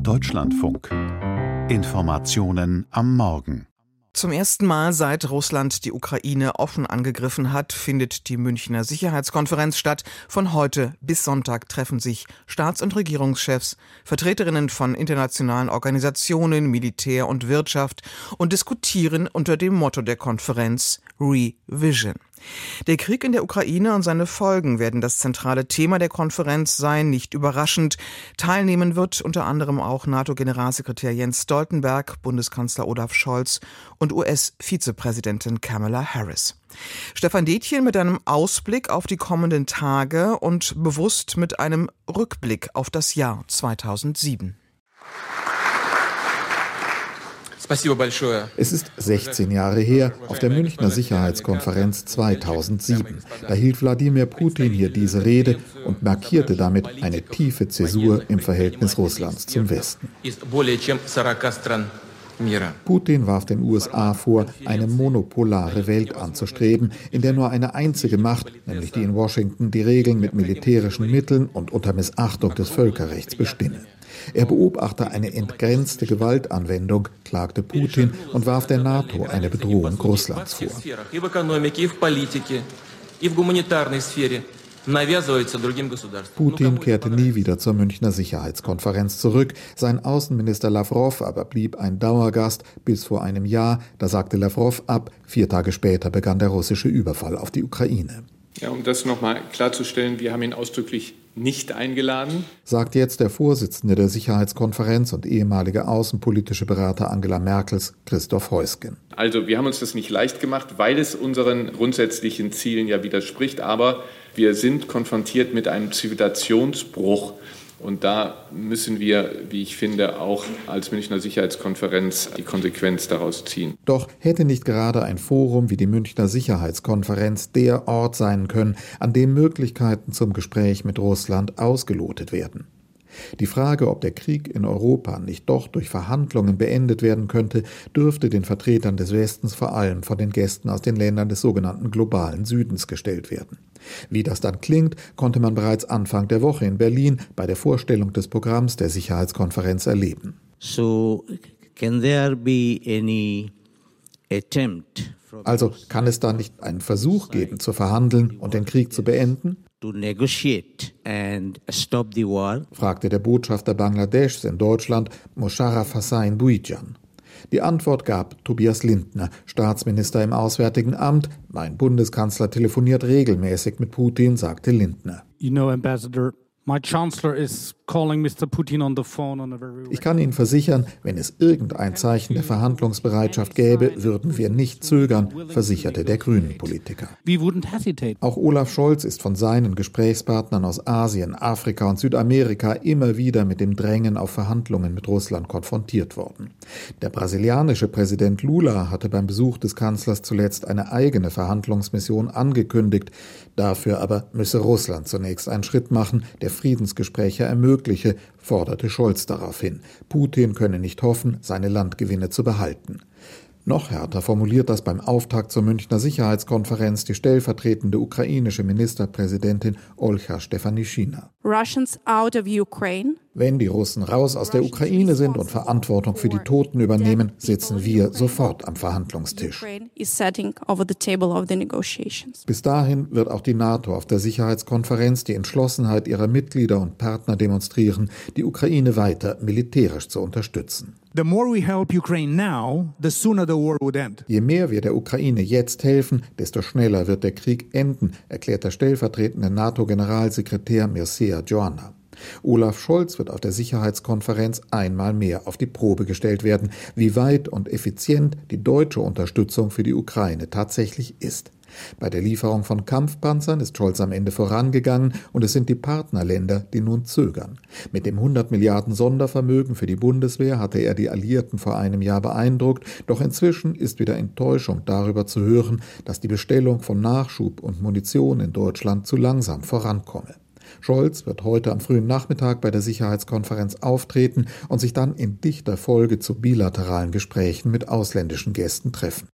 Deutschlandfunk. Informationen am Morgen. Zum ersten Mal seit Russland die Ukraine offen angegriffen hat, findet die Münchner Sicherheitskonferenz statt. Von heute bis Sonntag treffen sich Staats- und Regierungschefs, Vertreterinnen von internationalen Organisationen, Militär und Wirtschaft und diskutieren unter dem Motto der Konferenz Revision. Der Krieg in der Ukraine und seine Folgen werden das zentrale Thema der Konferenz sein, nicht überraschend. Teilnehmen wird unter anderem auch NATO-Generalsekretär Jens Stoltenberg, Bundeskanzler Olaf Scholz und US-Vizepräsidentin Kamala Harris. Stefan Detjen mit einem Ausblick auf die kommenden Tage und bewusst mit einem Rückblick auf das Jahr 2007. Es ist 16 Jahre her, auf der Münchner Sicherheitskonferenz 2007. Da hielt Wladimir Putin hier diese Rede und markierte damit eine tiefe Zäsur im Verhältnis Russlands zum Westen. Putin warf den USA vor, eine monopolare Welt anzustreben, in der nur eine einzige Macht, nämlich die in Washington, die Regeln mit militärischen Mitteln und unter Missachtung des Völkerrechts bestimme. Er beobachte eine entgrenzte Gewaltanwendung, klagte Putin und warf der NATO eine Bedrohung Russlands vor. Putin kehrte nie wieder zur Münchner Sicherheitskonferenz zurück. Sein Außenminister Lawrow aber blieb ein Dauergast bis vor einem Jahr. Da sagte Lawrow ab. 4 Tage später begann der russische Überfall auf die Ukraine. Ja, um das nochmal klarzustellen, wir haben ihn ausdrücklich nicht eingeladen, sagt jetzt der Vorsitzende der Sicherheitskonferenz und ehemalige außenpolitische Berater Angela Merkels, Christoph Heusgen. Also wir haben uns das nicht leicht gemacht, weil es unseren grundsätzlichen Zielen ja widerspricht, aber wir sind konfrontiert mit einem Zivilisationsbruch. Und da müssen wir, wie ich finde, auch als Münchner Sicherheitskonferenz die Konsequenz daraus ziehen. Doch hätte nicht gerade ein Forum wie die Münchner Sicherheitskonferenz der Ort sein können, an dem Möglichkeiten zum Gespräch mit Russland ausgelotet werden? Die Frage, ob der Krieg in Europa nicht doch durch Verhandlungen beendet werden könnte, dürfte den Vertretern des Westens vor allem von den Gästen aus den Ländern des sogenannten globalen Südens gestellt werden. Wie das dann klingt, konnte man bereits Anfang der Woche in Berlin bei der Vorstellung des Programms der Sicherheitskonferenz erleben. So, can there be any attempt? Also kann es da nicht einen Versuch geben, zu verhandeln und den Krieg zu beenden? To negotiate and stop the war? Fragte der Botschafter Bangladeschs in Deutschland, Musharraf Hossain Bhuiyan. Die Antwort gab Tobias Lindner, Staatsminister im Auswärtigen Amt. Mein Bundeskanzler telefoniert regelmäßig mit Putin, sagte Lindner. You know, Ambassador, my Chancellor is calling Mr. Putin on the phone on a very... Ich kann Ihnen versichern, wenn es irgendein Zeichen der Verhandlungsbereitschaft gäbe, würden wir nicht zögern, versicherte der Grünen-Politiker. We wouldn't hesitate. Auch Olaf Scholz ist von seinen Gesprächspartnern aus Asien, Afrika und Südamerika immer wieder mit dem Drängen auf Verhandlungen mit Russland konfrontiert worden. Der brasilianische Präsident Lula hatte beim Besuch des Kanzlers zuletzt eine eigene Verhandlungsmission angekündigt. Dafür aber müsse Russland zunächst einen Schritt machen, der Friedensgespräche ermögliche, forderte Scholz daraufhin. Putin könne nicht hoffen, seine Landgewinne zu behalten. Noch härter formuliert das beim Auftakt zur Münchner Sicherheitskonferenz die stellvertretende ukrainische Ministerpräsidentin Olcha Stefanischina. Russians out of Ukraine. Wenn die Russen raus aus der Ukraine sind und Verantwortung für die Toten übernehmen, sitzen wir sofort am Verhandlungstisch. Bis dahin wird auch die NATO auf der Sicherheitskonferenz die Entschlossenheit ihrer Mitglieder und Partner demonstrieren, die Ukraine weiter militärisch zu unterstützen. The more we help Ukraine now, the sooner the war would end. Je mehr wir der Ukraine jetzt helfen, desto schneller wird der Krieg enden, erklärt der stellvertretende NATO-Generalsekretär Mircea Joanna. Olaf Scholz wird auf der Sicherheitskonferenz einmal mehr auf die Probe gestellt werden, wie weit und effizient die deutsche Unterstützung für die Ukraine tatsächlich ist. Bei der Lieferung von Kampfpanzern ist Scholz am Ende vorangegangen und es sind die Partnerländer, die nun zögern. Mit dem 100 Milliarden Sondervermögen für die Bundeswehr hatte er die Alliierten vor einem Jahr beeindruckt, doch inzwischen ist wieder Enttäuschung darüber zu hören, dass die Bestellung von Nachschub und Munition in Deutschland zu langsam vorankomme. Scholz wird heute am frühen Nachmittag bei der Sicherheitskonferenz auftreten und sich dann in dichter Folge zu bilateralen Gesprächen mit ausländischen Gästen treffen.